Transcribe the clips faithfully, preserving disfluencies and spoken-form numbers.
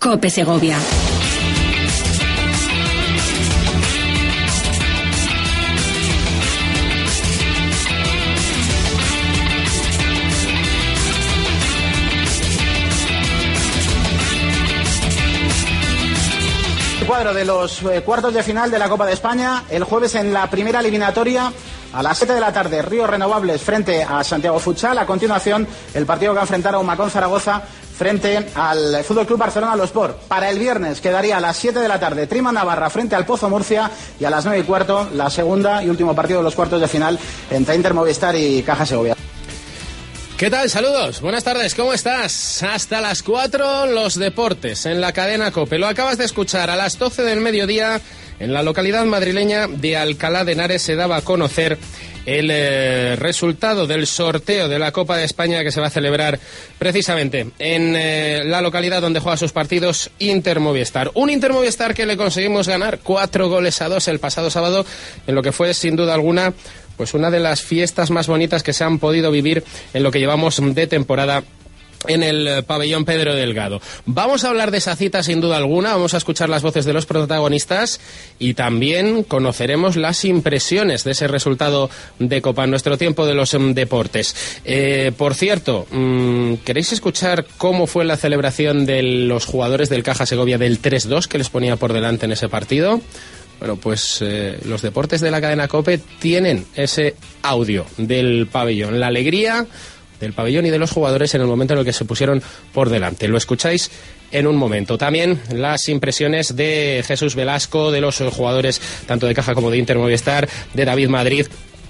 COPE Segovia. Cuadro de los eh, cuartos de final de la Copa de España, el jueves en la primera eliminatoria a las siete de la tarde, Ríos Renovables frente a Santiago Futsal. A continuación, el partido que va a enfrentar a Humacón Zaragoza frente al F C Barcelona Los Sport. Para el viernes quedaría a las siete de la tarde Trima Navarra frente al Pozo Murcia, y a las nueve y cuarto la segunda y último partido de los cuartos de final entre Inter Movistar y Caja Segovia. ¿Qué tal? Saludos, buenas tardes, ¿cómo estás? Hasta las cuatro los deportes en la cadena COPE. Lo acabas de escuchar. A las doce del mediodía, en la localidad madrileña de Alcalá de Henares, se daba a conocer el eh, resultado del sorteo de la Copa de España, que se va a celebrar precisamente en eh, la localidad donde juega sus partidos Inter Movistar. Un Inter Movistar que le conseguimos ganar cuatro goles a dos el pasado sábado, en lo que fue sin duda alguna pues una de las fiestas más bonitas que se han podido vivir en lo que llevamos de temporada en el pabellón Pedro Delgado. Vamos a hablar de esa cita sin duda alguna, vamos a escuchar las voces de los protagonistas y también conoceremos las impresiones de ese resultado de Copa en nuestro tiempo de los um, deportes. Eh, por cierto, mmm, ¿queréis escuchar cómo fue la celebración de los jugadores del Caja Segovia del tres dos que les ponía por delante en ese partido? Bueno, pues eh, los deportes de la cadena COPE tienen ese audio del pabellón, la alegría del pabellón y de los jugadores en el momento en el que se pusieron por delante. Lo escucháis en un momento. También las impresiones de Jesús Velasco, de los jugadores tanto de Caja como de Inter Movistar, de David Madrid,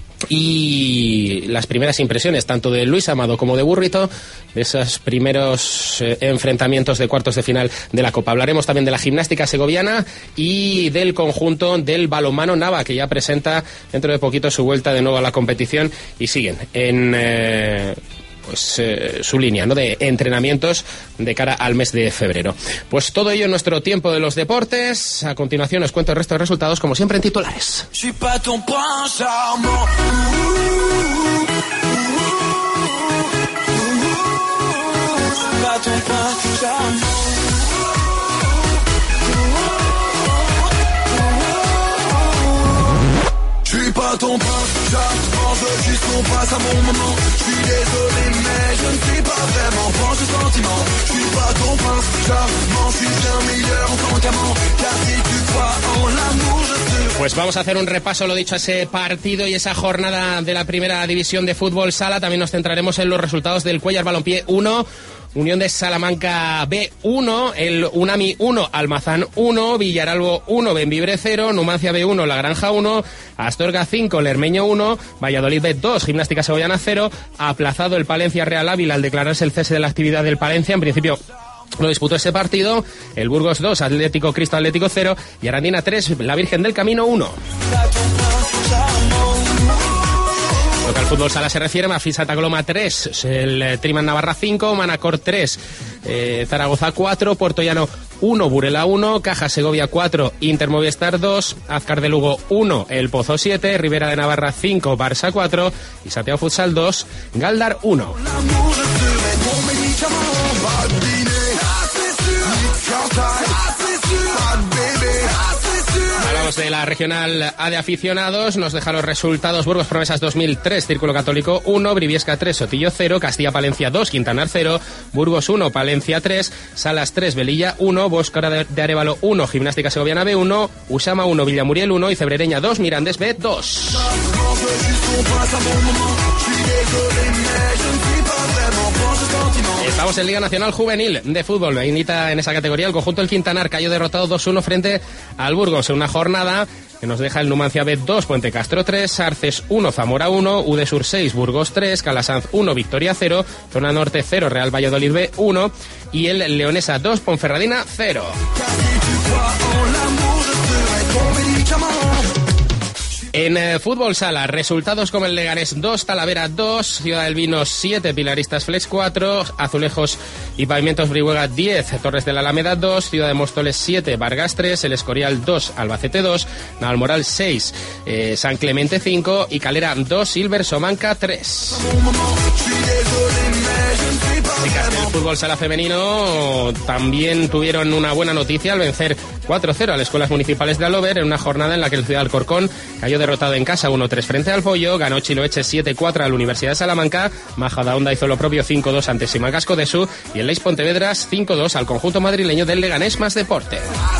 y las primeras impresiones tanto de Luis Amado como de Burrito de esos primeros eh, enfrentamientos de cuartos de final de la Copa. Hablaremos también de la gimnástica segoviana y del conjunto del balonmano Nava, que ya presenta dentro de poquito su vuelta de nuevo a la competición y siguen en eh, pues eh, su línea, ¿no?, de entrenamientos de cara al mes de febrero. Pues todo ello en nuestro tiempo de los deportes. A continuación os cuento el resto de resultados, como siempre en titulares. Pas ton prince, j'avance, je veux juste qu'on passe un bon moment. Je suis désolé mais je ne suis pas vraiment proche de sentiment. Je suis pas ton prince, j'avance, je suis bien meilleur en tant qu'amant. Car si tu crois en l'amour, je te... Pues vamos a hacer un repaso, lo dicho, a ese partido y esa jornada de la primera división de fútbol sala. También nos centraremos en los resultados del Cuéllar Balompié uno, Unión de Salamanca B uno, el Unami uno, Almazán uno, Villaralbo uno, Benvibre cero, Numancia B uno, La Granja uno, Astorga cinco, Lermeño uno, Valladolid B dos, Gimnástica Segoviana cero, aplazado el Palencia Real Ávila al declararse el cese de la actividad del Palencia. En principio lo disputó ese partido, el Burgos dos, Atlético Cristo Atlético cero y Arandina tres, La Virgen del Camino uno. Lo que al fútbol sala se refiere, Mafis Santa Coloma tres, el Triman Navarra cinco, Manacor tres, eh, Zaragoza cuatro, Puertollano uno, Burela uno, Caja Segovia cuatro, Inter Movistar dos, Azcar de Lugo uno, El Pozo siete, Ribera de Navarra cinco, Barça cuatro y Santiago Futsal dos, Galdar uno. De la regional A de aficionados, nos deja los resultados. Burgos Promesas dos mil tres, Círculo Católico uno, Briviesca tres, Sotillo cero, Castilla Palencia dos, Quintanar cero, Burgos uno, Palencia tres, Salas tres, Velilla uno, Bóscara de Arévalo uno, Gimnástica Segoviana B uno, Usama uno, Villamuriel uno y Cebrereña dos, Mirandés B dos. Estamos en Liga Nacional Juvenil de Fútbol. Invita en esa categoría el conjunto del Quintanar, cayó derrotado dos uno frente al Burgos en una jornada que nos deja el Numancia B dos, Puente Castro tres, Arces uno, Zamora uno, Udesur seis, Burgos tres, Calasanz uno, Victoria cero, Zona Norte cero, Real Valladolid B uno y el Leonesa dos, Ponferradina cero. En eh, fútbol sala, resultados como el Leganés dos, Talavera dos, Ciudad del Vino siete, Pilaristas Flex cuatro, Azulejos y Pavimentos Brihuega diez, Torres de la Alameda dos, Ciudad de Móstoles siete, Vargas tres, El Escorial dos, Albacete dos, Navalmoral seis, eh, San Clemente cinco y Calera dos, Silver Somanca tres. chicas del fútbol sala femenino también tuvieron una buena noticia al vencer cuatro cero a las escuelas municipales de Alover en una jornada en la que el Ciudad Alcorcón cayó derrotado en casa uno tres frente al Follo, ganó Chiloeche siete cuatro a la Universidad de Salamanca, Majadahonda hizo lo propio cinco dos ante Simancas de Su y el Leis Pontevedras cinco dos al conjunto madrileño del Leganés Más Deporte.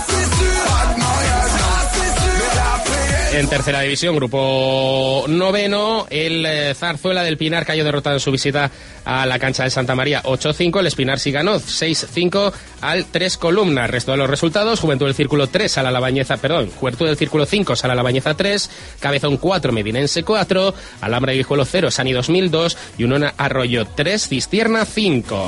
En tercera división, grupo noveno, el eh, Zarzuela del Pinar cayó derrotado en su visita a la cancha de Santa María ocho cinco, el Espinar sí ganó seis cinco al Tres Columnas. Resto de los resultados, Juventud del Círculo tres, a la Labañeza, perdón, Juventud del Círculo cinco, Sala Labañeza tres, Cabezón cuatro, Medinense cuatro, Alhambra y Guijuelo cero, Sani dos mil dos y Unona Arroyo tres, Cistierna cinco.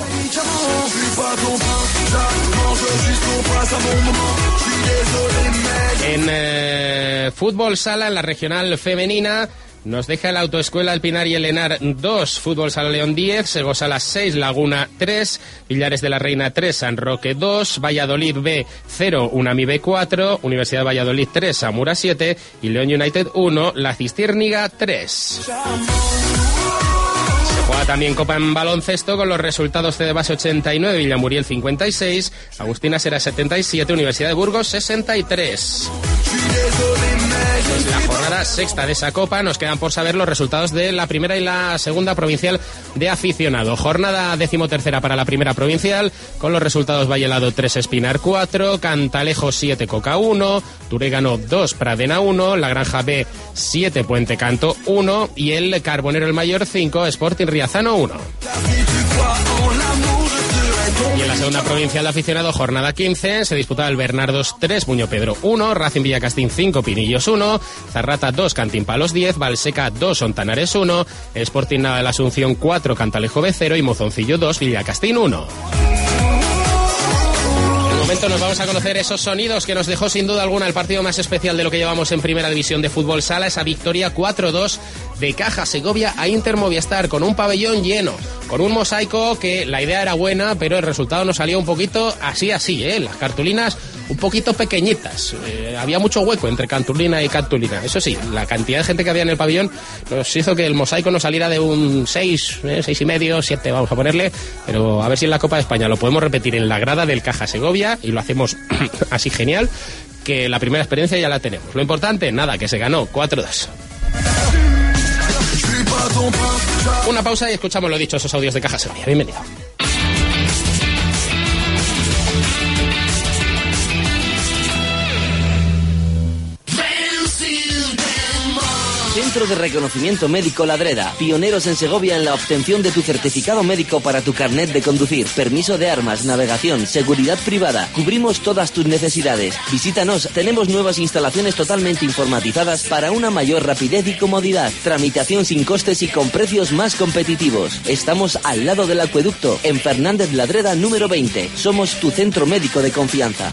En eh, fútbol sala, en la regional femenina, nos deja el Autoescuela El Pinar y el Henar dos, Fútbol Sala León diez, Segosala seis, Laguna tres, Villares de la Reina tres, San Roque dos, Valladolid B cero, Unami B cuatro, Universidad de Valladolid tres, Zamora siete y León United uno, La Cistiérniga tres. Juega también Copa en baloncesto con los resultados: C D Base ochenta y nueve, Villamuriel cincuenta y seis, Agustina Sera setenta y siete, Universidad de Burgos sesenta y tres. La jornada sexta de esa Copa, nos quedan por saber los resultados de la primera y la segunda provincial de aficionado. Jornada decimotercera para la primera provincial, con los resultados: Vallelado tres, Espinar cuatro, Cantalejo siete, Coca uno, Turégano dos, Pradena uno, La Granja B siete, Puente Canto uno y el Carbonero el Mayor cinco, Sporting Riazano uno. Y en la segunda provincial de aficionado, jornada quince, se disputaba el Bernardos tres, Muño Pedro uno, Racing Villacastín cinco, Pinillos uno, Zarrata dos, Cantimpalos diez, Valseca dos, Ontanares uno, Sporting Nava de la Asunción cuatro, Cantalejo B cero y Mozoncillo dos, Villacastín uno. En un momento nos vamos a conocer esos sonidos que nos dejó sin duda alguna el partido más especial de lo que llevamos en primera división de fútbol sala, esa victoria cuatro dos de Caja Segovia a Inter Movistar, con un pabellón lleno, con un mosaico que la idea era buena, pero el resultado nos salió un poquito así así, ¿eh? Las cartulinas un poquito pequeñitas, eh, había mucho hueco entre cartulina y cartulina. Eso sí, la cantidad de gente que había en el pabellón nos hizo que el mosaico nos saliera de un seis, eh, seis y medio, siete vamos a ponerle, pero a ver si en la Copa de España lo podemos repetir en la grada del Caja Segovia y lo hacemos así genial, que la primera experiencia ya la tenemos. Lo importante, nada, que se ganó cuatro dos. Una pausa y escuchamos lo dicho, esos audios de Caja Segovia. Bienvenido. Centro de Reconocimiento Médico Ladreda, pioneros en Segovia en la obtención de tu certificado médico para tu carnet de conducir, permiso de armas, navegación, seguridad privada. Cubrimos todas tus necesidades. Visítanos, tenemos nuevas instalaciones totalmente informatizadas para una mayor rapidez y comodidad. Tramitación sin costes y con precios más competitivos. Estamos al lado del acueducto, en Fernández Ladreda número veinte. Somos tu centro médico de confianza.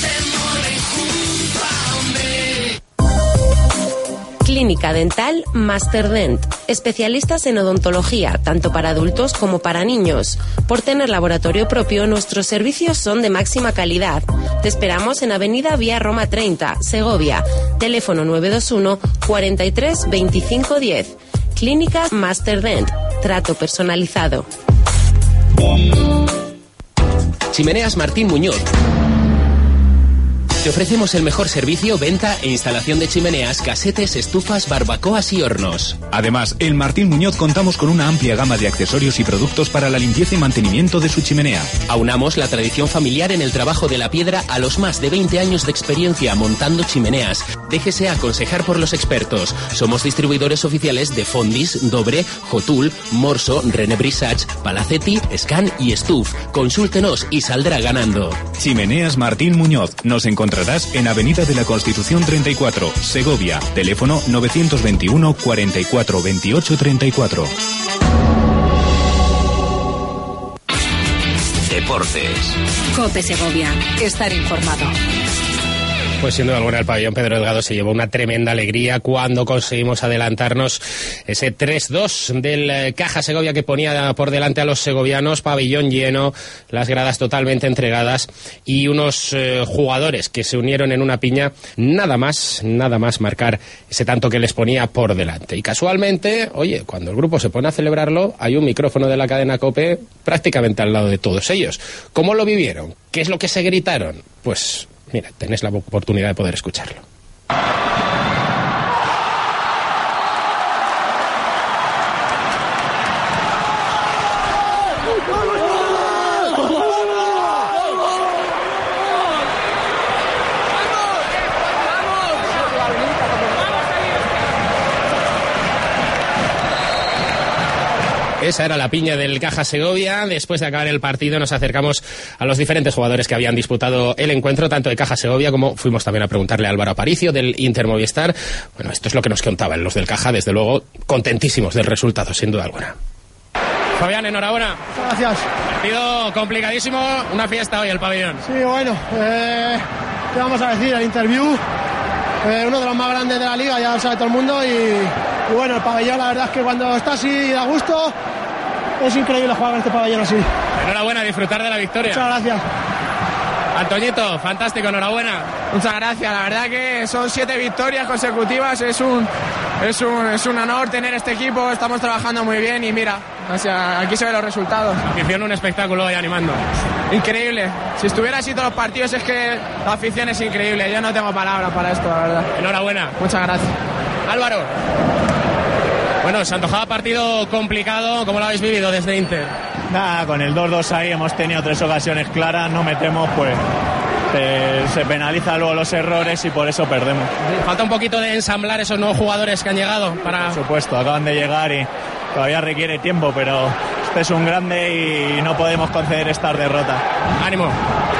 Clínica Dental Masterdent. Especialistas en odontología, tanto para adultos como para niños. Por tener laboratorio propio, nuestros servicios son de máxima calidad. Te esperamos en Avenida Vía Roma treinta, Segovia. Teléfono nueve dos uno, cuarenta y tres, veinticinco diez. Clínica Masterdent. Trato personalizado. Chimeneas Martín Muñoz. Te ofrecemos el mejor servicio, venta e instalación de chimeneas, casetes, estufas, barbacoas y hornos. Además, en Martín Muñoz contamos con una amplia gama de accesorios y productos para la limpieza y mantenimiento de su chimenea. Aunamos la tradición familiar en el trabajo de la piedra a los más de veinte años de experiencia montando chimeneas. Déjese aconsejar por los expertos. Somos distribuidores oficiales de Fondis, Dobre, Jotul, Morso, René Brisach, Palacete, Scan y Stuf. Consúltenos y saldrá ganando. Chimeneas Martín Muñoz. Nos encontrarás en Avenida de la Constitución treinta y cuatro, Segovia. Teléfono novecientos veintiuno, cuarenta y cuatro, veintiocho, treinta y cuatro. Deportes. COPE Segovia. Estar informado. Pues sin duda alguna el pabellón Pedro Delgado se llevó una tremenda alegría cuando conseguimos adelantarnos ese tres dos del Caja Segovia que ponía por delante a los segovianos, pabellón lleno, las gradas totalmente entregadas y unos eh, jugadores que se unieron en una piña, nada más, nada más marcar ese tanto que les ponía por delante. Y casualmente, oye, cuando el grupo se pone a celebrarlo, hay un micrófono de la cadena COPE prácticamente al lado de todos ellos. ¿Cómo lo vivieron? ¿Qué es lo que se gritaron? Pues mira, tenés la oportunidad de poder escucharlo. Esa era la piña del Caja Segovia. Después de acabar el partido nos acercamos a los diferentes jugadores que habían disputado el encuentro, tanto de Caja Segovia como fuimos también a preguntarle a Álvaro Aparicio del Inter Movistar. Bueno, esto es lo que nos contaban los del Caja, desde luego contentísimos del resultado, sin duda alguna. Fabián, enhorabuena. Muchas gracias. Partido complicadísimo, una fiesta hoy el pabellón. Sí, bueno, eh, ¿qué vamos a decir? El Interview, eh, uno de los más grandes de la liga, ya lo sabe todo el mundo, y, y bueno, el pabellón, la verdad es que cuando está así da gusto. Es increíble jugar en este pabellón así. Enhorabuena, disfrutar de la victoria. Muchas gracias. Antoñito, fantástico, enhorabuena. Muchas gracias, la verdad que son siete victorias consecutivas, es un, es un, es un honor tener este equipo, estamos trabajando muy bien y mira, o sea, aquí se ven los resultados. Afición, un espectáculo hoy animando. Increíble, si estuviera así todos los partidos es que la afición es increíble, yo no tengo palabras para esto, la verdad. Enhorabuena. Muchas gracias. Álvaro. Bueno, se antojaba partido complicado, ¿cómo lo habéis vivido desde Inter? Nada, con el dos dos ahí hemos tenido tres ocasiones claras, no metemos, pues eh, se penaliza luego los errores y por eso perdemos. Falta un poquito de ensamblar esos nuevos jugadores que han llegado para... Por supuesto, acaban de llegar y todavía requiere tiempo, pero este es un grande y no podemos conceder esta derrota. Ánimo.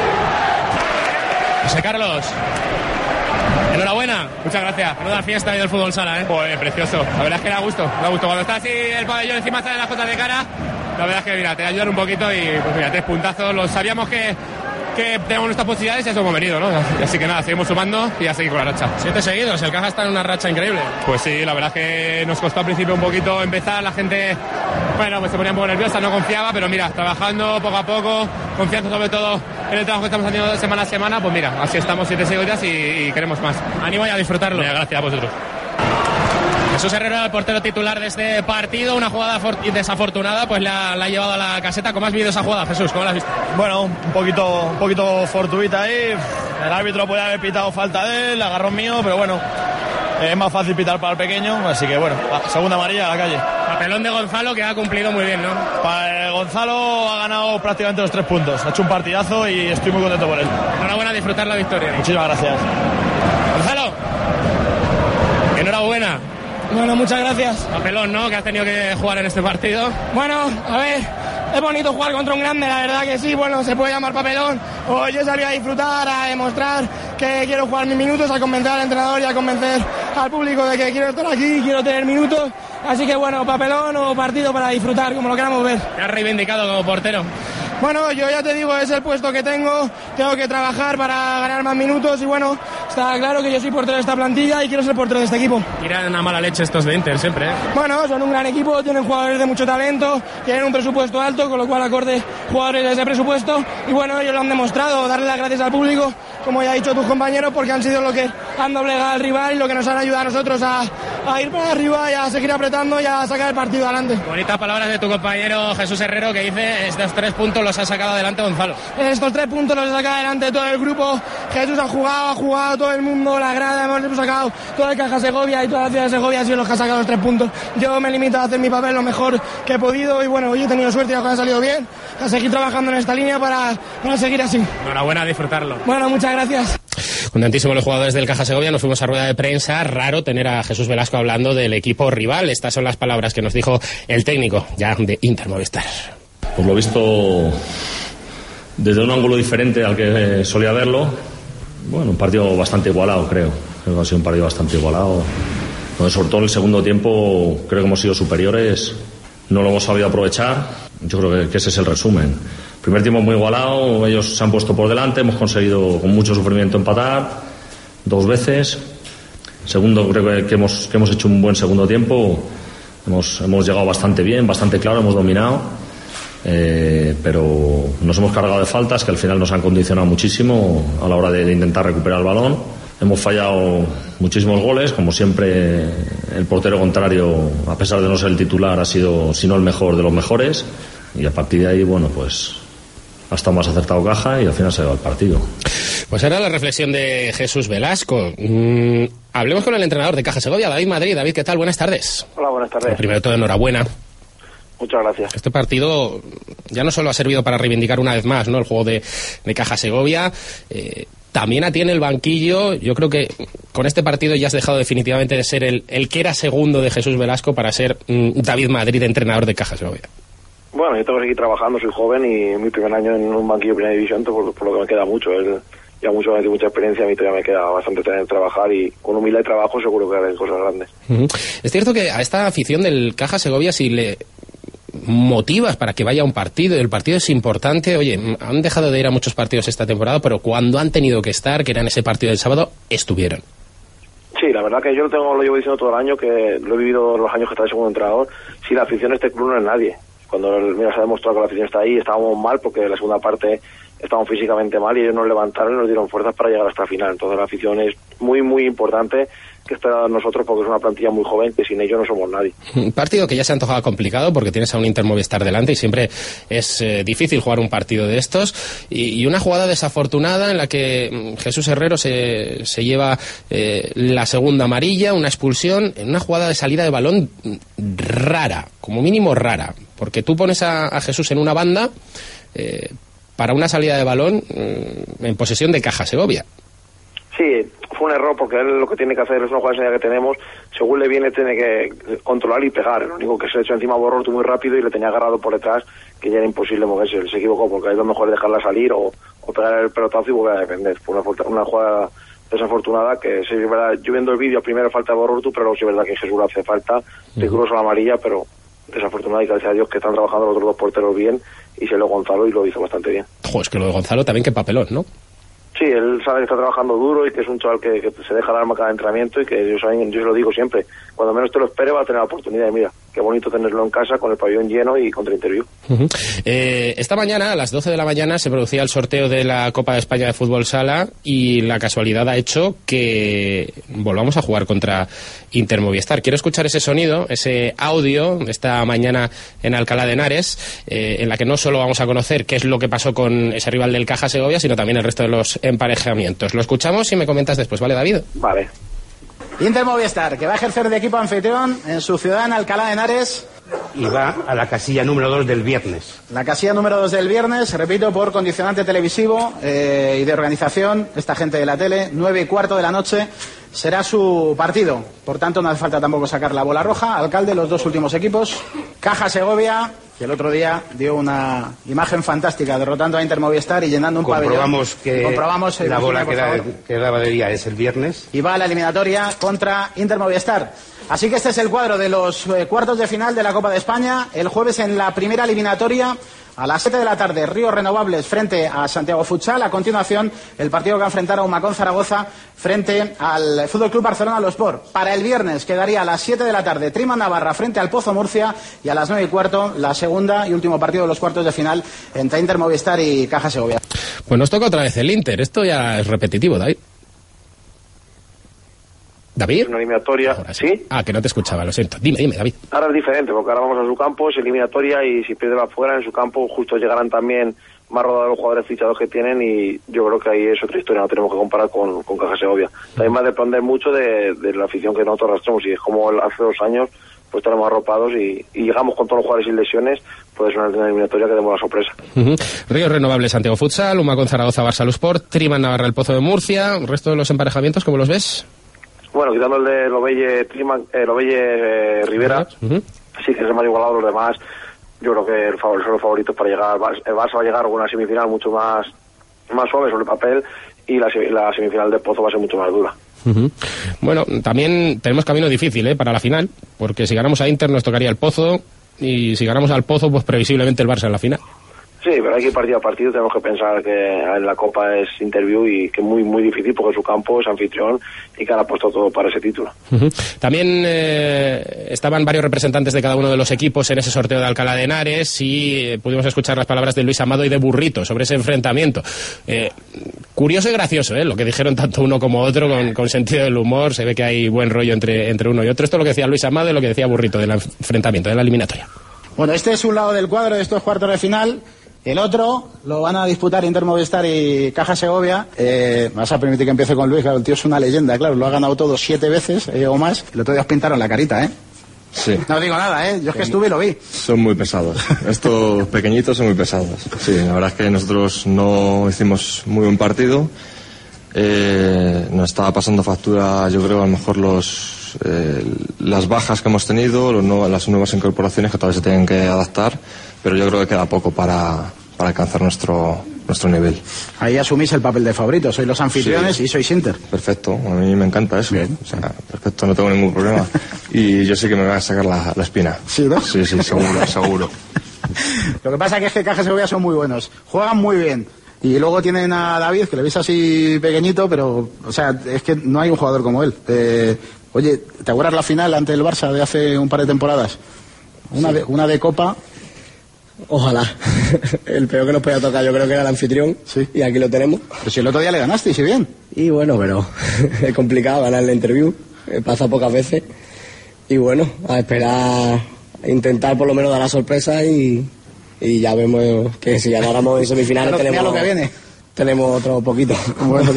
José Carlos. Enhorabuena, muchas gracias. Menuda fiesta hoy del fútbol sala, ¿eh? Pues precioso, la verdad es que da gusto, da gusto. Cuando está así el pabellón encima salen las cosas de cara, la verdad es que mira, te ayudan un poquito y pues mira, tres puntazos. Los sabíamos que, que tenemos nuestras posibilidades y eso hemos venido, ¿no? Así que nada, seguimos sumando y a seguir con la racha. Siete seguidos, el Caja está en una racha increíble. Pues sí, la verdad es que nos costó al principio un poquito empezar, la gente, bueno, pues se ponía un poco nerviosa, no confiaba, pero mira, trabajando poco a poco, confiando sobre todo en el trabajo que estamos haciendo de semana a semana, pues mira, así estamos siete seguidas y, y queremos más. Ánimo y a disfrutarlo. Mira, gracias a vosotros. Jesús Herrero, el portero titular de este partido, una jugada desafortunada, pues la, la ha llevado a la caseta. ¿Cómo has vivido esa jugada, Jesús? ¿Cómo la has visto? Bueno, un poquito, un poquito fortuita ahí, el árbitro podía haber pitado falta de él, agarró mío, pero bueno, es más fácil pitar para el pequeño, así que bueno, segunda amarilla a la calle. Papelón de Gonzalo que ha cumplido muy bien, ¿no? Para Gonzalo ha ganado prácticamente los tres puntos, ha hecho un partidazo y estoy muy contento por él. Enhorabuena, disfrutar la victoria. Muchísimas gracias. Gonzalo, enhorabuena. Bueno, muchas gracias. Papelón, ¿no? Que has tenido que jugar en este partido. Bueno, a ver, es bonito jugar contra un grande, la verdad que sí. Bueno, se puede llamar papelón. O yo salí a disfrutar, a demostrar que quiero jugar mis minutos, a convencer al entrenador y a convencer al público de que quiero estar aquí, quiero tener minutos. Así que bueno, papelón o partido para disfrutar, como lo queramos ver. ¿Te has reivindicado como portero? Bueno, yo ya te digo, es el puesto que tengo, tengo que trabajar para ganar más minutos y bueno, está claro que yo soy portero de esta plantilla y quiero ser portero de este equipo. Tiran a mala leche estos de Inter siempre, ¿eh? Bueno, son un gran equipo, tienen jugadores de mucho talento, tienen un presupuesto alto, con lo cual acorde jugadores de ese presupuesto y bueno, ellos lo han demostrado, darle las gracias al público, como ya ha dicho tus compañeros, porque han sido lo que han doblegado al rival y lo que nos han ayudado a nosotros a, a ir para arriba y a seguir apretando y a sacar el partido adelante. Bonitas palabras de tu compañero Jesús Herrero que dice, estos tres puntos los ha sacado adelante Gonzalo. Estos tres puntos los ha sacado adelante todo el grupo. Jesús ha jugado, ha jugado todo el mundo, la grada, hemos sacado todo el Caja Segovia y toda la ciudad de Segovia ha sido los que ha sacado los tres puntos. Yo me limito a hacer mi papel lo mejor que he podido y bueno, hoy he tenido suerte y la cosa ha salido bien. A seguir trabajando en esta línea para, para seguir así. Enhorabuena, a disfrutarlo. Bueno, muchas gracias. Contentísimos los jugadores del Caja Segovia, nos fuimos a rueda de prensa. Raro tener a Jesús Velasco hablando del equipo rival. Estas son las palabras que nos dijo el técnico ya de Inter Movistar. Por lo visto, desde un ángulo diferente al que solía verlo, bueno, un partido bastante igualado, creo. Creo que ha sido un partido bastante igualado. Donde sobre todo en el segundo tiempo creo que hemos sido superiores, no lo hemos sabido aprovechar. Yo creo que, que ese es el resumen. Primer tiempo muy igualado, ellos se han puesto por delante, hemos conseguido con mucho sufrimiento empatar, dos veces. Segundo, creo que, que, hemos, que hemos hecho un buen segundo tiempo. Hemos, hemos llegado bastante bien, bastante claro, hemos dominado. Eh, pero nos hemos cargado de faltas que al final nos han condicionado muchísimo a la hora de, de intentar recuperar el balón. Hemos fallado muchísimos goles, como siempre el portero contrario, a pesar de no ser el titular, ha sido, si no el mejor, de los mejores, y a partir de ahí, bueno, pues ha estado más acertado Caja y al final se ha ido al partido. Pues era la reflexión de Jesús Velasco. Mm, hablemos con el entrenador de Caja Segovia, David Madrid. David, ¿qué tal? Buenas tardes. Hola, buenas tardes. Primero de todo, enhorabuena. Muchas gracias. Este partido ya no solo ha servido para reivindicar una vez más, ¿no?, el juego de, de Caja Segovia, eh, también a ti en el banquillo. Yo creo que con este partido ya has dejado definitivamente de ser el, el que era segundo de Jesús Velasco para ser mm, David Madrid, entrenador de Caja Segovia. Bueno, yo tengo que seguir trabajando, soy joven y mi primer año en un banquillo de primera división, por, por lo que me queda mucho. Él ya mucho, mucha experiencia, a mí todavía me queda bastante tener que trabajar y con humildad y trabajo seguro que haré cosas grandes. Uh-huh. Es cierto que a esta afición del Caja Segovia, si le motivas para que vaya a un partido, y el partido es importante, oye, han dejado de ir a muchos partidos esta temporada, pero cuando han tenido que estar, que era en ese partido del sábado, estuvieron. Sí, la verdad que yo lo tengo, lo llevo diciendo todo el año, que lo he vivido los años que estaba de segundo entrenador. Si la afición de este club no es nadie. Cuando mira, se ha demostrado que la afición está ahí, estábamos mal porque en la segunda parte estábamos físicamente mal y ellos nos levantaron y nos dieron fuerzas para llegar hasta la final. Entonces la afición es muy, muy importante, que espera de nosotros porque es una plantilla muy joven que sin ellos no somos nadie. Un partido que ya se ha antojado complicado porque tienes a un Inter Movistar delante y siempre es eh, difícil jugar un partido de estos, y, y una jugada desafortunada en la que Jesús Herrero se, se lleva eh, la segunda amarilla, una expulsión, en una jugada de salida de balón rara, como mínimo rara, porque tú pones a, a Jesús en una banda eh, para una salida de balón eh, en posesión de Caja Segovia. Sí, fue un error porque él lo que tiene que hacer es una jugada de salida que tenemos, según le viene tiene que controlar y pegar. Lo único que se le echó encima a Borroto muy rápido y le tenía agarrado por detrás, que ya era imposible moverse. Él se equivocó porque ahí lo mejor es dejarla salir o, o pegar el pelotazo y volver a defender. Fue una, una jugada desafortunada que, sí, es verdad, yo viendo el vídeo primero falta de Borroto, pero luego sí es verdad que Jesús le hace falta, de cruz a la amarilla, pero desafortunada, y gracias a Dios que están trabajando los otros dos porteros bien y se lo Gonzalo y lo hizo bastante bien. Joder, es que lo de Gonzalo también, qué papelón, ¿no? Sí, él sabe que está trabajando duro y que es un chaval que, que se deja el arma cada entrenamiento y que yo, saben, yo se lo digo siempre, cuando menos te lo espere va a tener la oportunidad. Y mira, qué bonito tenerlo en casa con el pabellón lleno y contra Interview. Uh-huh. Eh, esta mañana, a las doce de la mañana, se producía el sorteo de la Copa de España de Fútbol Sala y la casualidad ha hecho que volvamos a jugar contra Inter Movistar. Quiero escuchar ese sonido, ese audio de esta mañana en Alcalá de Henares, eh, en la que no solo vamos a conocer qué es lo que pasó con ese rival del Caja Segovia, sino también el resto de los emparejamientos. Lo escuchamos y me comentas después, ¿vale, David? Vale. Inter Movistar, que va a ejercer de equipo anfitrión en su ciudad, en Alcalá de Henares. Y va a la casilla número dos del viernes. La casilla número dos del viernes, repito, por condicionante televisivo eh, y de organización, esta gente de la tele, nueve y cuarto de la noche será su partido. Por tanto, no hace falta tampoco sacar la bola roja. Alcalde, los dos últimos equipos. Caja Segovia, que el otro día dio una imagen fantástica derrotando a Inter Movistar y llenando un comprobamos pabellón. Que comprobamos la bola que, da, que daba de día es el viernes. Y va a la eliminatoria contra Inter Movistar. Así que este es el cuadro de los eh, cuartos de final de la Copa de España. El jueves en la primera eliminatoria, a las siete de la tarde, Ríos Renovables frente a Santiago Futsal. A continuación, el partido que va a enfrentar a Humacón Zaragoza frente al F C Barcelona Los Sport. Para el viernes quedaría a las siete de la tarde, Trima Navarra frente al Pozo Murcia. Y a las nueve y cuarto, la segunda y último partido de los cuartos de final entre Inter Movistar y Caja Segovia. Pues nos toca otra vez el Inter. Esto ya es repetitivo, David. ¿David? Es una eliminatoria, sí. ¿Sí? Ah, que no te escuchaba, lo siento. Dime, dime, David. Ahora es diferente, porque ahora vamos a su campo, es eliminatoria y si pierde va fuera, en su campo justo llegarán también más rodados los jugadores fichados que tienen y yo creo que ahí es otra historia, no tenemos que comparar con, con Caja Segovia. También va a depender mucho de, de la afición que nosotros arrastramos y es como hace dos años, pues estaremos arropados y, y llegamos con todos los jugadores sin lesiones, pues es una eliminatoria que demos la sorpresa. Uh-huh. Ríos Renovables, Santiago Futsal, Humacón Zaragoza, Barça Sport, Triman Navarra, el Pozo de Murcia, el resto de los emparejamientos, ¿cómo los ves? Bueno, quitando el de Lovelle, Triman, eh, Lovelle eh, Rivera, uh-huh. Sí que es más igualado los demás. Yo creo que el favor, son los favoritos para llegar. El Barça va a llegar con una semifinal mucho más, más suave sobre el papel y la, la semifinal de Pozo va a ser mucho más dura. Uh-huh. Bueno, también tenemos camino difícil ¿eh? para la final, porque si ganamos a Inter nos tocaría el Pozo y si ganamos al Pozo, pues previsiblemente el Barça en la final. Sí, pero hay que ir partido a partido, tenemos que pensar que en la Copa es Interview y que es muy muy difícil porque su campo es anfitrión y que han apostado todo para ese título. Uh-huh. También eh, estaban varios representantes de cada uno de los equipos en ese sorteo de Alcalá de Henares y eh, pudimos escuchar las palabras de Luis Amado y de Burrito sobre ese enfrentamiento. Eh, curioso y gracioso, ¿eh? Lo que dijeron tanto uno como otro con, con sentido del humor, se ve que hay buen rollo entre, entre uno y otro. Esto es lo que decía Luis Amado y lo que decía Burrito del enfrentamiento, de la eliminatoria. Bueno, este es un lado del cuadro de estos cuartos de final. El otro lo van a disputar Inter Movistar y Caja Segovia. Eh, vas a permitir que empiece con Luis, claro, el tío es una leyenda, claro, lo ha ganado todo siete veces eh, o más. El otro día os pintaron la carita, ¿eh? Sí. No digo nada, ¿eh? Yo es que estuve y lo vi. Son muy pesados. Estos pequeñitos son muy pesados. Sí, la verdad es que nosotros no hicimos muy buen partido. Eh, nos estaba pasando factura, yo creo, a lo mejor los eh, las bajas que hemos tenido, los nuevos, las nuevas incorporaciones que todavía se tienen que adaptar. Pero yo creo que queda poco para, para alcanzar nuestro, nuestro nivel. Ahí asumís el papel de favorito, sois los anfitriones sí. Y sois Inter. Perfecto, a mí me encanta eso. Bien. O sea, perfecto, no tengo ningún problema. Y yo sé que me va a sacar la, la espina. ¿Sí, no? Sí, sí, seguro, seguro. Lo que pasa es que Caja Segovia son muy buenos, juegan muy bien. Y luego tienen a David, que le veis así pequeñito, pero, o sea, es que no hay un jugador como él. Eh, oye, ¿te acuerdas la final ante el Barça de hace un par de temporadas? Una, sí. de, una de Copa... Ojalá. El peor que nos podía tocar yo creo que era el anfitrión. Sí. Y aquí lo tenemos. Pero si el otro día le ganaste, y si bien. Y bueno, pero es complicado ganar la Interview. Pasa pocas veces. Y bueno, a esperar, a intentar por lo menos dar la sorpresa y, y ya vemos que si ganáramos en semifinales claro, tenemos, lo que viene. tenemos otro poquito. Bueno.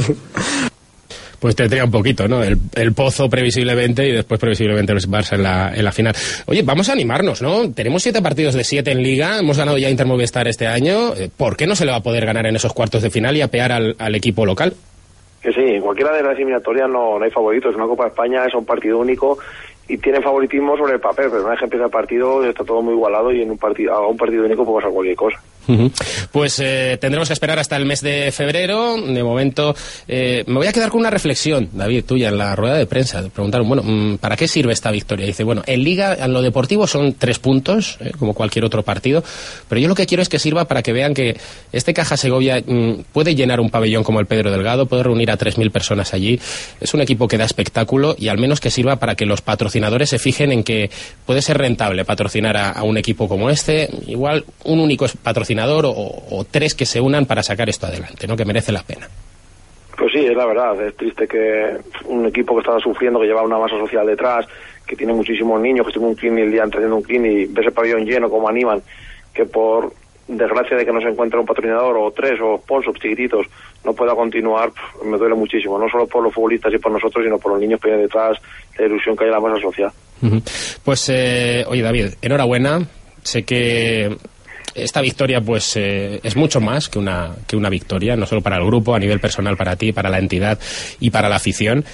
Pues tendría un poquito, ¿no? El, el Pozo previsiblemente y después previsiblemente el Barça en la, en la final. Oye, vamos a animarnos, ¿no? Tenemos siete partidos de siete en Liga, hemos ganado ya Inter Movistar este año. ¿Por qué no se le va a poder ganar en esos cuartos de final y apear al, al equipo local? Que sí, en cualquiera de las eliminatorias no, no hay favoritos. Una Copa de España es un partido único y tiene favoritismo sobre el papel, pero una vez que empieza el partido está todo muy igualado y en un partido, a un partido único puede pasar cualquier cosa. Uh-huh. Pues eh, tendremos que esperar hasta el mes de febrero. De momento eh, me voy a quedar con una reflexión, David, tuya en la rueda de prensa. Preguntaron, bueno, ¿para qué sirve esta victoria? Dice, bueno, en Liga, en lo deportivo son tres puntos, eh, como cualquier otro partido, pero yo lo que quiero es que sirva para que vean que este Caja Segovia mm, puede llenar un pabellón como el Pedro Delgado, puede reunir a tres mil personas allí. Es un equipo que da espectáculo y al menos que sirva para que los patrocinadores se fijen en que puede ser rentable patrocinar a, a un equipo como este. Igual un único patrocinador O, o tres que se unan para sacar esto adelante, ¿no? Que merece la pena. Pues sí, es la verdad. Es triste que un equipo que estaba sufriendo, que lleva una masa social detrás, que tiene muchísimos niños, que estuvo un clean y el día entrenando un clean y ves el pabellón lleno, como animan, que por desgracia de que no se encuentre un patrocinador o tres o sponsors chiquititos no pueda continuar, pff, me duele muchísimo. No solo por los futbolistas y por nosotros, sino por los niños que hay detrás, la ilusión que hay en la masa social. Uh-huh. Pues, eh, oye, David, enhorabuena. Sé que esta victoria pues eh, es mucho más que una, que una victoria, no solo para el grupo, a nivel personal para ti, para la entidad y para la afición.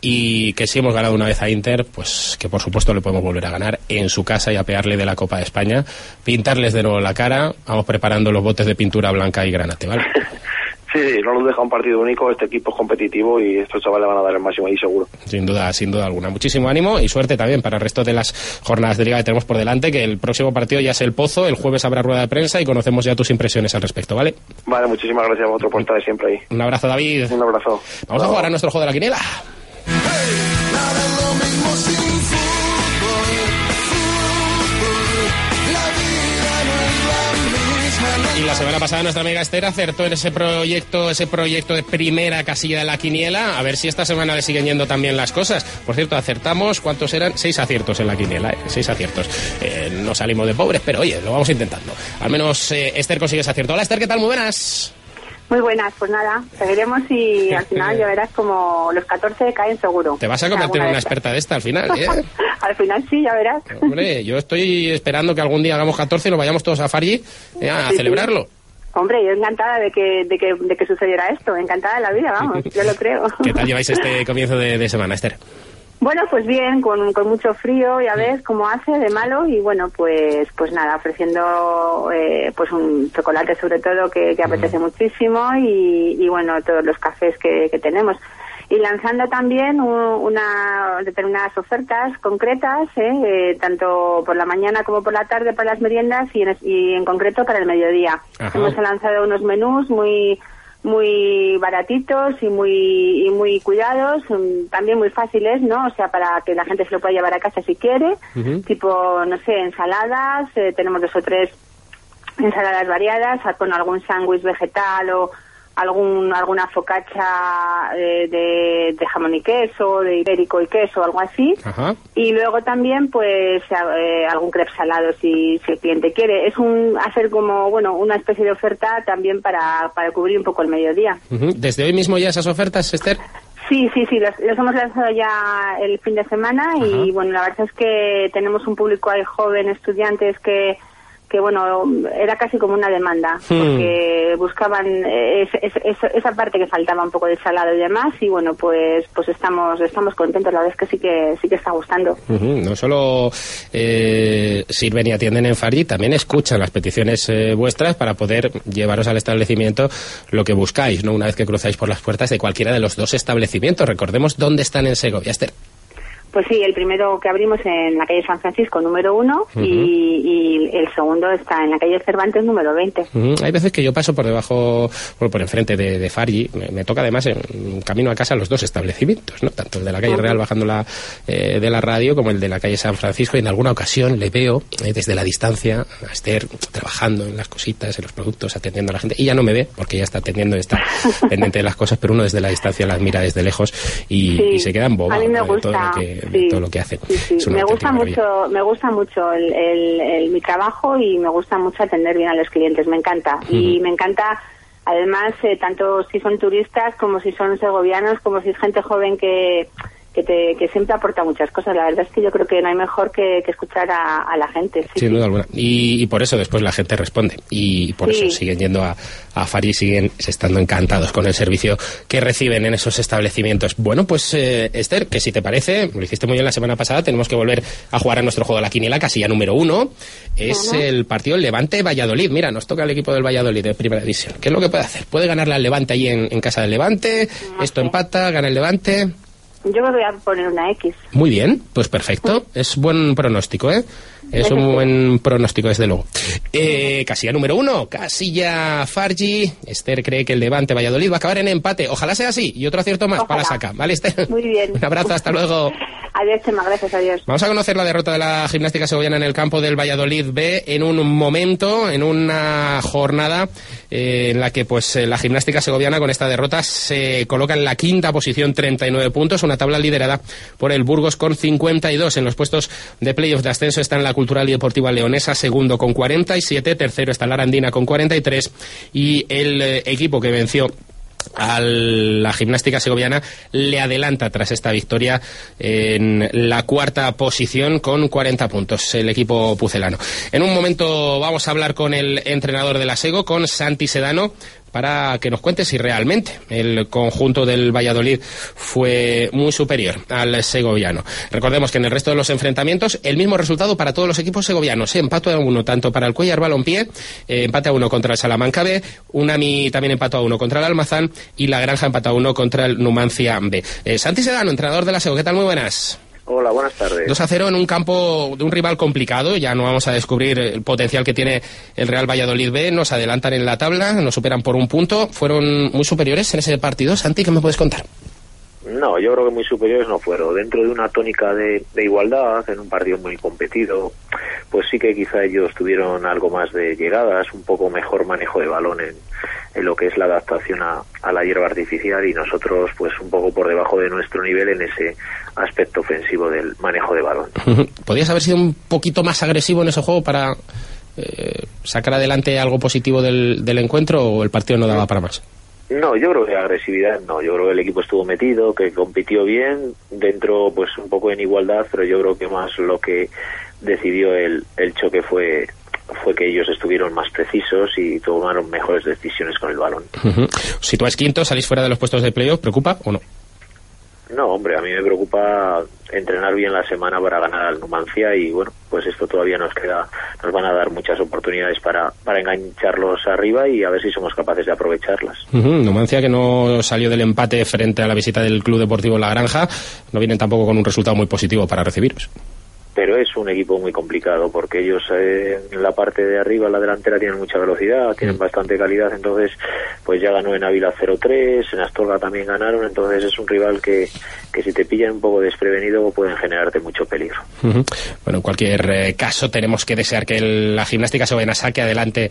Y que si hemos ganado una vez a Inter, pues que por supuesto le podemos volver a ganar en su casa y apearle de la Copa de España, pintarles de nuevo la cara. Vamos preparando los botes de pintura blanca y granate, ¿vale? Sí, sí, no nos deja un partido único, este equipo es competitivo y estos chavales van a dar el máximo ahí seguro. Sin duda, sin duda alguna. Muchísimo ánimo y suerte también para el resto de las jornadas de Liga que tenemos por delante, que el próximo partido ya es el Pozo, el jueves habrá rueda de prensa y conocemos ya tus impresiones al respecto, ¿vale? Vale, muchísimas gracias a vosotros por estar siempre ahí. Un abrazo, David. Un abrazo. Vamos a jugar a nuestro juego de la quiniela. Y la semana pasada nuestra amiga Esther acertó en ese proyecto, ese proyecto de primera casilla de la quiniela. A ver si esta semana le siguen yendo también las cosas. Por cierto, acertamos, ¿cuántos eran? Seis aciertos en la quiniela, ¿eh? Seis aciertos. Eh, no salimos de pobres, pero oye, lo vamos intentando. Al menos eh, Esther consigue ese acierto. Hola Esther, ¿qué tal? Muy buenas. Muy buenas, pues nada, seguiremos y al final ya verás como los catorce caen seguro. Te vas a convertir en una experta de esta al final, ¿eh? Al final sí, ya verás. Hombre, yo estoy esperando que algún día hagamos catorce y nos vayamos todos a Fargi eh, a sí, celebrarlo. Sí. Hombre, yo encantada de que, de que de que sucediera esto, encantada de la vida, vamos, yo lo creo. ¿Qué tal lleváis este comienzo de, de semana, Esther? Bueno, pues bien, con, con mucho frío, ya ves cómo hace de malo y bueno, pues pues nada, ofreciendo eh, pues un chocolate sobre todo que, que apetece mm. muchísimo y, y bueno, todos los cafés que, que tenemos. y lanzando también un, una determinadas ofertas concretas, ¿eh? Eh, tanto por la mañana como por la tarde para las meriendas y en, y en concreto para el mediodía. Ajá. Hemos lanzado unos menús muy muy baratitos y muy y muy cuidados, um, también muy fáciles, ¿no? O sea, para que la gente se lo pueda llevar a casa si quiere, uh-huh. tipo, no sé, ensaladas, eh, tenemos dos o tres ensaladas variadas, con algún sándwich vegetal o algún alguna focaccia eh, de, de jamón y queso, de ibérico y queso, algo así. Ajá. Y luego también pues eh, algún crepe salado si, si el cliente quiere. Es un hacer como, bueno, una especie de oferta también para, para cubrir un poco el mediodía. Uh-huh. ¿Desde hoy mismo ya esas ofertas, Esther? Sí, sí, sí, los, los hemos lanzado ya el fin de semana. Ajá. Y bueno, la verdad es que tenemos un público ahí joven, estudiantes que que bueno, era casi como una demanda, hmm. porque buscaban es, es, es, esa parte que faltaba un poco de salado y demás, y bueno, pues pues estamos estamos contentos, la verdad es que sí que sí que está gustando. Uh-huh. No solo eh, sirven y atienden en Fargi, también escuchan las peticiones eh, vuestras para poder llevaros al establecimiento lo que buscáis, ¿no? Una vez que cruzáis por las puertas de cualquiera de los dos establecimientos. Recordemos dónde están en Segovia, Esther. Pues sí, el primero que abrimos en la calle San Francisco, número uno, uh-huh. y, y el segundo está en la calle Cervantes, número veinte. Uh-huh. Hay veces que yo paso por debajo, por, por enfrente de, de Fargi, me, me toca además en camino a casa los dos establecimientos, ¿no? Tanto el de la calle uh-huh. Real bajando la, eh, de la radio como el de la calle San Francisco, y en alguna ocasión le veo eh, desde la distancia a Esther trabajando en las cositas, en los productos, atendiendo a la gente, y ya no me ve porque ya está atendiendo, está pendiente de las cosas, pero uno desde la distancia las mira desde lejos y, sí. y se queda embobado, a mí me ¿no? gusta. De todo lo que, Sí. de todo lo que hacen. Sí, sí. Me gusta mucho, me gusta mucho el, el, el, mi trabajo, y me gusta mucho atender bien a los clientes, me encanta. Uh-huh. Y me encanta, además, eh, tanto si son turistas como si son segovianos, como si es gente joven que que te que siempre aporta muchas cosas. La verdad es que yo creo que no hay mejor que, que escuchar a, a la gente. Sí, Sin sí. duda alguna. Y, y por eso después la gente responde. Y por sí. eso siguen yendo a, a Fargi y siguen estando encantados con el servicio que reciben en esos establecimientos. Bueno, pues eh, Esther, que si te parece, lo hiciste muy bien la semana pasada, tenemos que volver a jugar a nuestro juego de la quiniela, casilla número uno. Es uh-huh. el partido Levante-Valladolid. Mira, nos toca el equipo del Valladolid de Primera División. ¿Qué es lo que puede hacer? ¿Puede ganarle al Levante ahí en, en casa del Levante? No Esto sé. Empata, gana el Levante. Yo me voy a poner una X. Muy bien, pues perfecto. Es buen pronóstico, ¿eh? Es un buen pronóstico, desde luego. Eh, casilla número uno, casilla Fargi. Esther cree que el Levante Valladolid va a acabar en empate. Ojalá sea así. Y otro acierto más. Ojalá. Para la saca. ¿Vale, Esther? Muy bien. Un abrazo, hasta luego. Adiós, Chema, gracias, adiós. Vamos a conocer la derrota de la gimnástica segoviana en el campo del Valladolid B en un momento, en una jornada eh, en la que pues la gimnástica segoviana con esta derrota se coloca en la quinta posición, treinta y nueve puntos, una tabla liderada por el Burgos con cincuenta y dos. En los puestos de playoff de ascenso están la Cultural y Deportiva Leonesa, segundo con cuarenta y siete, tercero está la Arandina con cuarenta y tres, y el eh, equipo que venció a la gimnástica segoviana le adelanta tras esta victoria en la cuarta posición con cuarenta puntos el equipo pucelano. En un momento vamos a hablar con el entrenador de la Sego, con Santi Sedano, para que nos cuente si realmente el conjunto del Valladolid fue muy superior al segoviano. Recordemos que en el resto de los enfrentamientos el mismo resultado para todos los equipos segovianos, empate a uno tanto para el Cuéllar Balompié, eh, empate a uno contra el Salamanca B, Unami también empató a uno contra el Almazán y La Granja empató a uno contra el Numancia B. Eh, Santi Sedano, entrenador de la Sego, ¿qué tal? Muy buenas. Hola, buenas tardes. dos a cero en un campo de un rival complicado. Ya no vamos a descubrir el potencial que tiene el Real Valladolid B. Nos adelantan en la tabla, nos superan por un punto. ¿Fueron muy superiores en ese partido? Santi, ¿qué me puedes contar? No, yo creo que muy superiores no fueron. Dentro de una tónica de, de igualdad, en un partido muy competido, pues sí que quizá ellos tuvieron algo más de llegadas, un poco mejor manejo de balón en, en lo que es la adaptación a, a la hierba artificial, y nosotros pues un poco por debajo de nuestro nivel en ese aspecto ofensivo del manejo de balón. ¿Podrías haber sido un poquito más agresivo en ese juego para eh, sacar adelante algo positivo del, del encuentro, o el partido no daba para más? No, yo creo que agresividad no, yo creo que el equipo estuvo metido, que compitió bien, dentro pues un poco en igualdad, pero yo creo que más lo que decidió el, el choque fue fue que ellos estuvieron más precisos y tomaron mejores decisiones con el balón. Uh-huh. Si tú eres quinto, salís fuera de los puestos de playoff, ¿preocupa o no? No, hombre, a mí me preocupa entrenar bien la semana para ganar al Numancia y bueno, pues esto todavía nos queda, nos van a dar muchas oportunidades para, para engancharlos arriba y a ver si somos capaces de aprovecharlas. Uh-huh. Numancia que no salió del empate frente a la visita del Club Deportivo La Granja, no vienen tampoco con un resultado muy positivo para recibiros. Pero es un equipo muy complicado porque ellos eh, en la parte de arriba, en la delantera, tienen mucha velocidad, tienen mm. bastante calidad, entonces pues ya ganó en Ávila cero tres, en Astorga también ganaron, entonces es un rival que, que si te pillan un poco desprevenido pueden generarte mucho peligro. Uh-huh. Bueno, en cualquier eh, caso tenemos que desear que el, la Gimnástica Segoviana saque adelante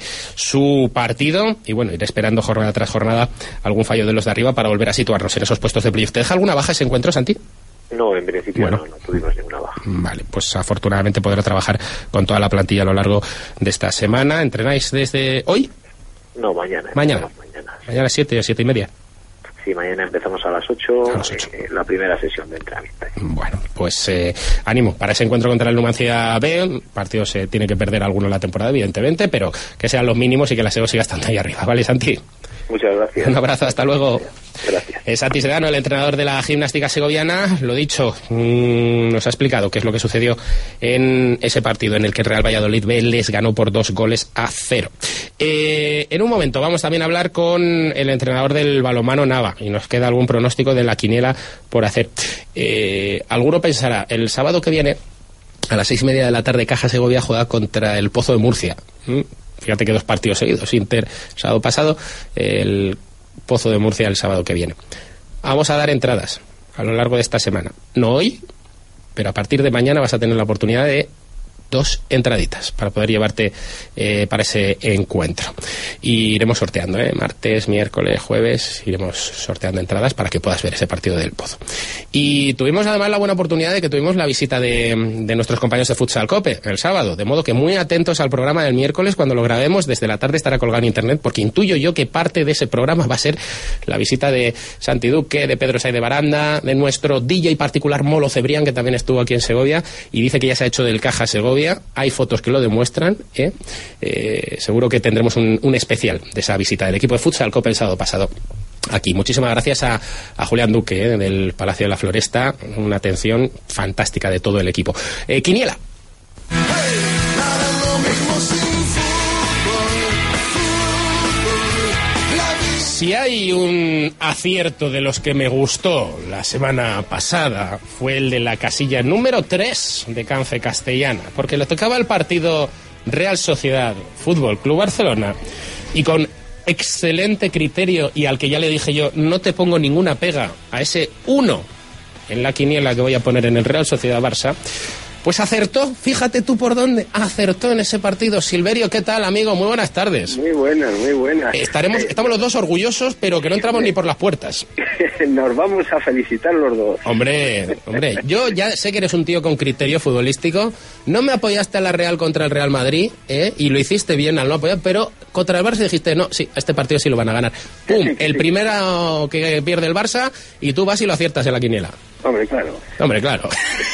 su partido y bueno, ir esperando jornada tras jornada algún fallo de los de arriba para volver a situarnos en esos puestos de playoff. ¿Te deja alguna baja ese encuentro, Santi? No, en principio bueno, no, no tuvimos ninguna baja. Vale, pues afortunadamente podrá trabajar con toda la plantilla a lo largo de esta semana. ¿Entrenáis desde hoy? No, mañana. Mañana. Mañana, mañana a las siete o siete y media. Sí, mañana empezamos a las ocho, a las ocho. Eh, la primera sesión de entrenamiento. Bueno, pues eh, ánimo para ese encuentro contra el Numancia B. Partido se tiene que perder alguno en la temporada, evidentemente, pero que sean los mínimos y que la Sego siga estando ahí arriba. ¿Vale, Santi? Muchas gracias. Un abrazo, hasta luego. Gracias. Es Santi Sedano, el entrenador de la Gimnástica Segoviana. Lo dicho, mmm, nos ha explicado qué es lo que sucedió en ese partido en el que el Real Valladolid B les ganó por dos goles a cero. Eh, en un momento vamos también a hablar con el entrenador del balonmano Nava y nos queda algún pronóstico de la quiniela por hacer. Eh, alguno pensará, el sábado que viene a las seis y media de la tarde Caja Segovia juega contra el Pozo de Murcia. ¿Mm? Fíjate que dos partidos seguidos, Inter el sábado pasado, el Pozo de Murcia el sábado que viene. Vamos a dar entradas a lo largo de esta semana. No hoy, pero a partir de mañana vas a tener la oportunidad de dos entraditas para poder llevarte eh, para ese encuentro. Y iremos sorteando, ¿eh? Martes, miércoles, jueves, iremos sorteando entradas para que puedas ver ese partido del Pozo. Y tuvimos además la buena oportunidad de que tuvimos la visita de, de nuestros compañeros de Futsal Cope el sábado, de modo que muy atentos al programa del miércoles cuando lo grabemos, desde la tarde estará colgado en internet, porque intuyo yo que parte de ese programa va a ser la visita de Santi Duque, de Pedro Say de Baranda, de nuestro D J particular Molo Cebrián, que también estuvo aquí en Segovia y dice que ya se ha hecho del Caja Segovia. Hay fotos que lo demuestran, ¿eh? Eh, seguro que tendremos un, un especial de esa visita del equipo de Futsal Copa el sábado pasado aquí. Muchísimas gracias a, a Julián Duque, ¿eh? del Palacio de la Floresta, una atención fantástica de todo el equipo. eh, Quiniela. Si hay un acierto de los que me gustó la semana pasada, fue el de la casilla número tres de Canfe Castellana, porque le tocaba el partido Real Sociedad Fútbol Club Barcelona y con excelente criterio, y al que ya le dije yo, no te pongo ninguna pega a ese uno en la quiniela que voy a poner en el Real Sociedad Barça, pues acertó, fíjate tú por dónde, acertó en ese partido. Silverio, ¿qué tal, amigo? Muy buenas tardes. Muy buenas, muy buenas. Estaremos, estamos los dos orgullosos, pero que no entramos ni por las puertas. Nos vamos a felicitar los dos. Hombre, hombre, yo ya sé que eres un tío con criterio futbolístico. No me apoyaste a la Real contra el Real Madrid, ¿eh? Y lo hiciste bien al no apoyar, pero contra el Barça dijiste, no, sí, este partido sí lo van a ganar. ¡Pum! El primero que pierde el Barça y tú vas y lo aciertas en la quiniela. Hombre, claro. Hombre, claro.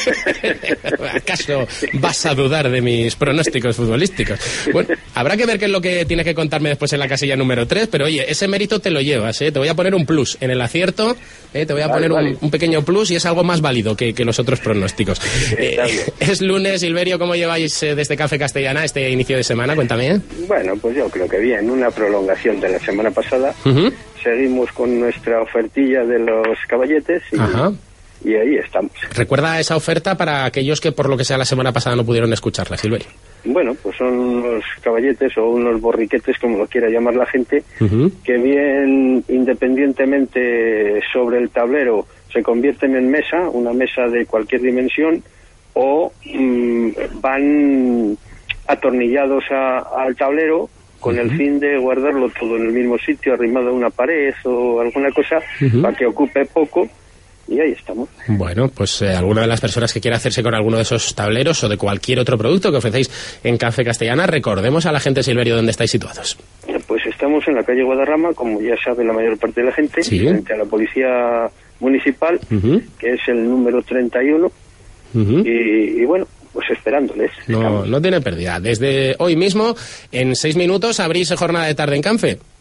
¿Acaso vas a dudar de mis pronósticos futbolísticos? Bueno, habrá que ver qué es lo que tienes que contarme después en la casilla número tres, pero oye, ese mérito te lo llevas, ¿eh? Te voy a poner un plus en el acierto, ¿eh? Te voy a vale, poner vale. Un, un pequeño plus y es algo más válido que, que los otros pronósticos. Eh, es lunes, Silverio, ¿cómo lleváis eh, desde Café Castellana este inicio de semana? Cuéntame. ¿eh? Bueno, pues yo creo que bien, una prolongación de la semana pasada. Uh-huh. Seguimos con nuestra ofertilla de los caballetes y... Ajá. Y ahí estamos. Recuerda esa oferta para aquellos que por lo que sea la semana pasada no pudieron escucharla, Silverio. Bueno, pues son unos caballetes o unos borriquetes, como lo quiera llamar la gente, uh-huh. que bien independientemente sobre el tablero se convierten en mesa, una mesa de cualquier dimensión, o mmm, van atornillados a, al tablero con uh-huh. el fin de guardarlo todo en el mismo sitio, arrimado a una pared o alguna cosa, uh-huh. para que ocupe poco. Y ahí estamos. Bueno, pues eh, alguna de las personas que quiera hacerse con alguno de esos tableros o de cualquier otro producto que ofrecéis en Café Castellana, recordemos a la gente, Silverio, dónde estáis situados. Pues estamos en la calle Guadarrama, como ya sabe la mayor parte de la gente, ¿sí? Frente a la Policía Municipal, uh-huh. que es el número treinta y uno, uh-huh. y, y bueno, pues esperándoles. No, no tiene pérdida. Desde hoy mismo, en seis minutos, abrís jornada de tarde en Canfe.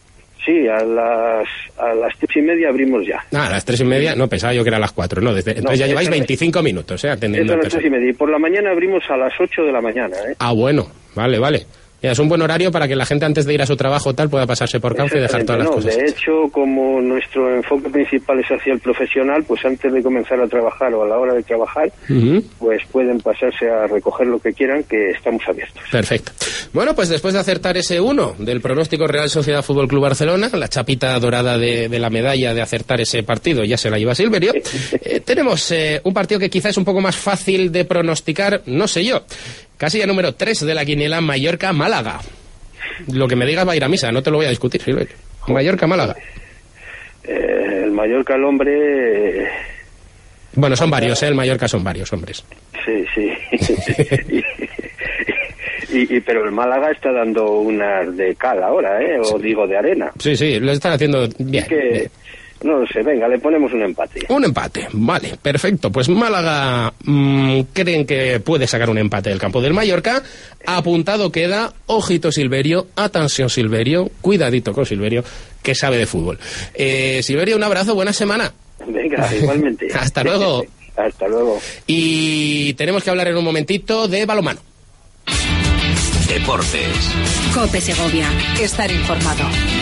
Sí, a las, a las tres y media abrimos ya. Ah, a las tres y media, no, pensaba yo que era a las cuatro, no, desde, entonces no, ya lleváis veinticinco minutos, ¿eh? Atendiendo es a las tres y media, y por la mañana abrimos a las ocho de la mañana, ¿eh? Ah, bueno, vale, vale. Ya, es un buen horario para que la gente antes de ir a su trabajo tal pueda pasarse por cauce y dejar todas las no, cosas. De hecho, como nuestro enfoque principal es hacia el profesional, pues antes de comenzar a trabajar o a la hora de trabajar, uh-huh. pues pueden pasarse a recoger lo que quieran, que estamos abiertos. Perfecto. Bueno, pues después de acertar ese uno del pronóstico Real Sociedad Fútbol Club Barcelona, la chapita dorada de, de la medalla de acertar ese partido ya se la lleva Silverio, eh, tenemos eh, un partido que quizás es un poco más fácil de pronosticar, no sé yo. Casilla número tres de la quiniela, Mallorca-Málaga. Lo que me digas va a ir a misa, no te lo voy a discutir, Silverio. Mallorca-Málaga. Eh, el Mallorca, el hombre... Eh... Bueno, son varios, ¿eh? El Mallorca son varios hombres. Sí, sí. y, y, pero el Málaga está dando unas de cal ahora, ¿eh? O digo, de arena. Sí, sí, lo están haciendo bien. Es que... bien. No lo sé, venga, le ponemos un empate. Un empate, vale, perfecto. Pues Málaga mmm, creen que puede sacar un empate del campo del Mallorca. Apuntado queda, ojito Silverio, atención Silverio, cuidadito con Silverio, que sabe de fútbol. Eh, Silverio, un abrazo, buena semana. Venga, igualmente. Hasta luego. Hasta luego. Y tenemos que hablar en un momentito de balonmano. Deportes. COPE Segovia, estar informado.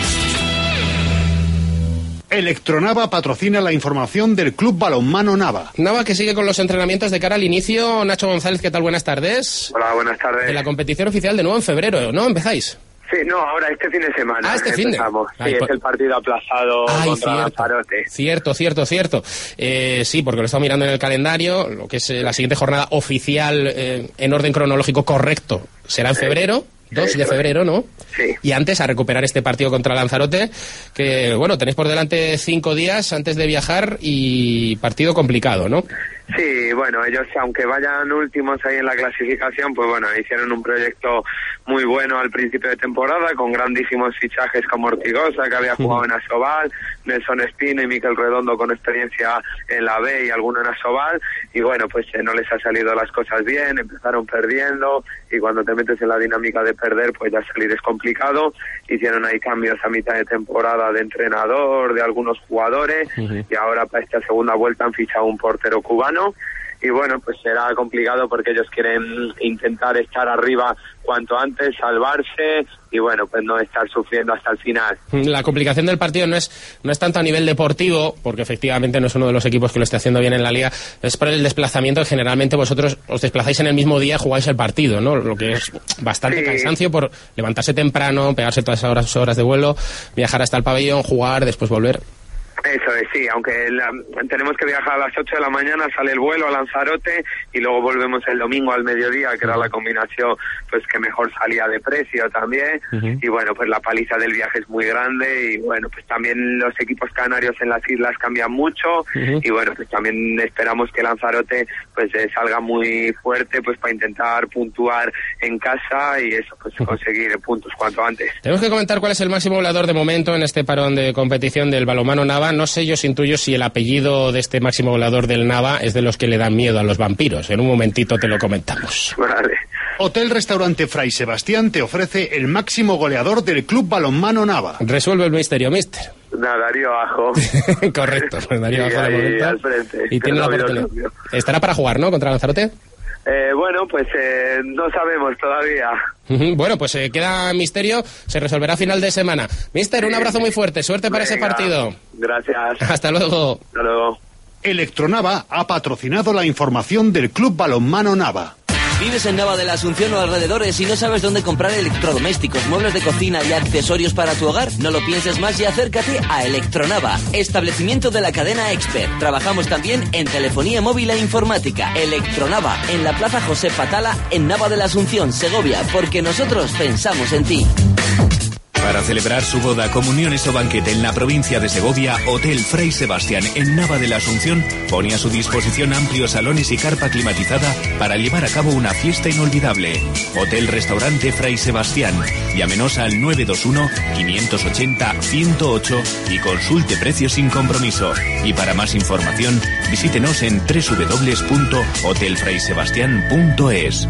Electronava patrocina la información del Club Balonmano Nava. Nava que sigue con los entrenamientos de cara al inicio. Nacho González, ¿qué tal? Buenas tardes. Hola, buenas tardes. De la competición oficial de nuevo en febrero, ¿no? ¿Empezáis? Sí, no, ahora este fin de semana. Ah, este fin de semana. Sí, es el partido aplazado Ay, contra cierto, Lanzarote. Cierto, cierto, cierto. Eh, sí, porque lo he estado mirando en el calendario. Lo que es eh, la siguiente jornada oficial eh, en orden cronológico correcto será en febrero. dos de febrero, ¿no? Sí. Y antes a recuperar este partido contra Lanzarote, que, bueno, tenéis por delante cinco días antes de viajar y partido complicado, ¿no? Sí, bueno, ellos aunque vayan últimos ahí en la clasificación, pues bueno, hicieron un proyecto muy bueno al principio de temporada, con grandísimos fichajes como Ortigosa, que había jugado en Asobal, Nelson Espino y Miquel Redondo con experiencia en la B y alguno en Asobal, y bueno, pues eh, no les ha salido las cosas bien, empezaron perdiendo, y cuando te metes en la dinámica de perder, pues ya salir es complicado. Hicieron ahí cambios a mitad de temporada de entrenador, de algunos jugadores, uh-huh. y ahora para esta segunda vuelta han fichado un portero cubano, y bueno, pues será complicado porque ellos quieren intentar estar arriba cuanto antes, salvarse y bueno, pues no estar sufriendo hasta el final. La complicación del partido no es no es tanto a nivel deportivo, porque efectivamente no es uno de los equipos que lo esté haciendo bien en la liga, es por el desplazamiento. Generalmente vosotros os desplazáis en el mismo día, jugáis el partido, ¿no? Lo que es bastante sí. cansancio por levantarse temprano, pegarse todas esas horas, horas de vuelo, viajar hasta el pabellón, jugar, después volver. Eso es, sí, aunque la, tenemos que viajar a las ocho de la mañana, sale el vuelo a Lanzarote y luego volvemos el domingo al mediodía, que uh-huh. era la combinación pues que mejor salía de precio también, uh-huh. y bueno, pues la paliza del viaje es muy grande y bueno, pues también los equipos canarios en las islas cambian mucho, uh-huh. y bueno, pues también esperamos que Lanzarote pues eh, salga muy fuerte pues para intentar puntuar en casa y eso, pues uh-huh. conseguir puntos cuanto antes. Tenemos que comentar cuál es el máximo volador de momento en este parón de competición del balonmano Nava. No sé, yo intuyo si el apellido de este máximo volador del Nava es de los que le dan miedo a los vampiros. En un momentito te lo comentamos. Vale. Hotel Restaurante Fray Sebastián te ofrece el máximo goleador del Club Balonmano Nava. Resuelve el misterio, mister. Nada, Darío Ajo. Correcto, pues Darío Ajo de momento. Al frente. Y tiene la oportunidad. Estará para jugar, ¿no? Contra Lanzarote. Eh, bueno, pues eh, no sabemos todavía. Bueno, pues eh, queda misterio, se resolverá a final de semana. Mister, un abrazo muy fuerte, suerte para Venga, ese partido. Gracias. Hasta luego. Hasta luego. Electronava ha patrocinado la información del Club Balonmano Nava. ¿Vives en Nava de la Asunción o alrededores y no sabes dónde comprar electrodomésticos, muebles de cocina y accesorios para tu hogar? No lo pienses más y acércate a Electronava, establecimiento de la cadena Expert. Trabajamos también en telefonía móvil e informática. Electronava, en la Plaza José Patala, en Nava de la Asunción, Segovia, porque nosotros pensamos en ti. Para celebrar su boda, comuniones o banquete en la provincia de Segovia, Hotel Fray Sebastián en Nava de la Asunción pone a su disposición amplios salones y carpa climatizada para llevar a cabo una fiesta inolvidable. Hotel Restaurante Fray Sebastián. Llámenos al nueve dos uno, cinco ocho cero, ciento ocho y consulte precios sin compromiso. Y para más información, visítenos en doble u doble u doble u punto hotel fray sebastián punto es.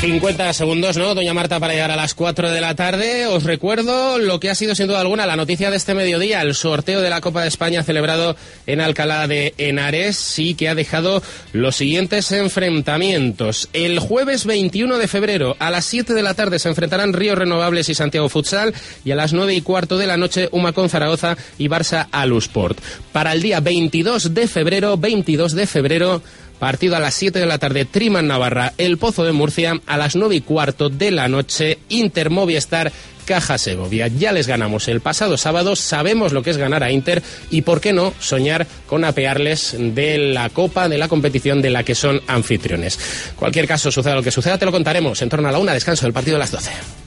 cincuenta segundos, ¿no, doña Marta, para llegar a las cuatro de la tarde? Os recuerdo lo que ha sido sin duda alguna la noticia de este mediodía, el sorteo de la Copa de España celebrado en Alcalá de Henares y que ha dejado los siguientes enfrentamientos. El jueves veintiuno de febrero a las siete de la tarde se enfrentarán Río Renovables y Santiago Futsal, y a las nueve y cuarto de la noche Humacón Zaragoza y Barça Alusport. Para el día veintidós de febrero, veintidós de febrero, partido a las siete de la tarde, Triman Navarra, El Pozo de Murcia, a las nueve y cuarto de la noche, Inter Movistar, Caja Segovia. Ya les ganamos el pasado sábado, sabemos lo que es ganar a Inter y por qué no soñar con apearles de la Copa, de la competición de la que son anfitriones. Cualquier caso, suceda lo que suceda, te lo contaremos en torno a la una, descanso del partido de las doce.